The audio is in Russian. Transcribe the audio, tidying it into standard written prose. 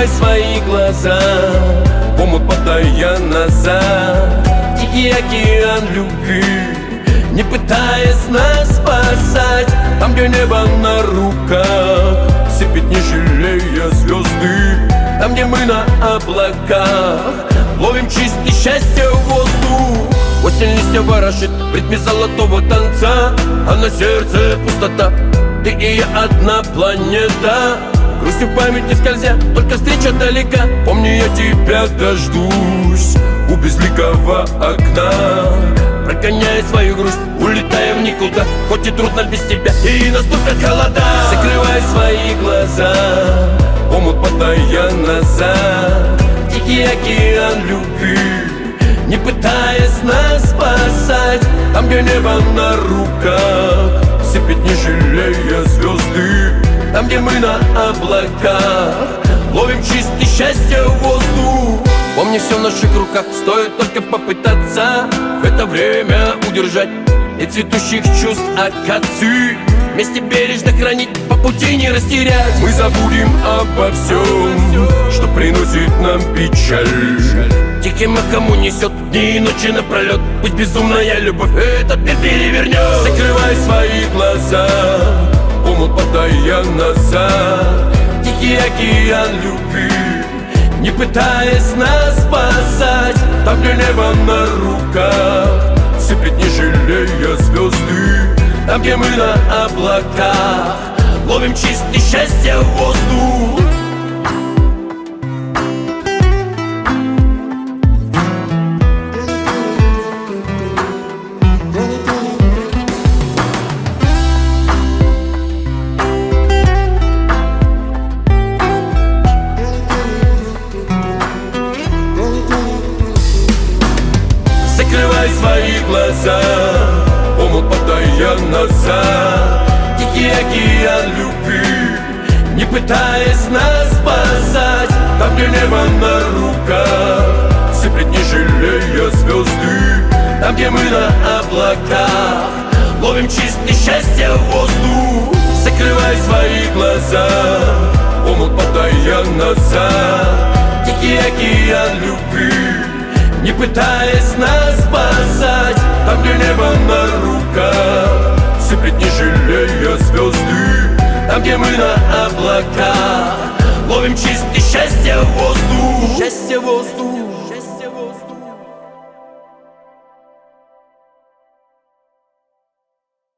Закрывай свои глаза, омут падая назад. Тихий океан любви, не пытаясь нас спасать. Там, где небо на руках сыпет, не жалея звезды. Там, где мы на облаках ловим чистый счастье воздух. Осень листья ворошит в ритме золотого танца, а на сердце пустота. Ты и я одна планета, грустью в памяти скользя, только встреча далека. Помни, я тебя дождусь у безликого окна, прогоняя свою грусть, улетая в никуда. Хоть и трудно без тебя, и наступят холода. Закрывай свои глаза, омут падая назад. Тихий океан любви, не пытаясь нас спасать. Там, где небо на руках сыпет, не жалея звезды. Там, где мы на облаках ловим чистый счастье воздух. Помни, все в наших руках, стоит только попытаться в это время удержать и цветущих чувств акации вместе бережно хранить, по пути не растерять. Мы забудем обо всем, что приносит нам печаль. Тихим эхом унесет дни и ночи напролет. Пусть безумная любовь этот мир перевернет. Закрывай свои глаза, омут падая назад. Тихий океан любви, не пытаясь нас спасать. Там, где небо на руках сыпет, не жалея звезды. Там, где мы на облаках ловим чистый счастье воздух. Закрывай свои глаза, омут падая назад. Тихий океан любви, не пытаясь нас спасать. Там, где небо на руках сыпет, не жалея звезды. Там, где мы на облаках ловим чистый счастье воздух. Закрывай свои глаза, омут падая назад. Тихий океан любви, не пытаясь нас спасать. Там, где небо на руках сыпет, не жалея звезды. Там, где мы на облаках ловим чистый счастье воздух. Счастье воздух.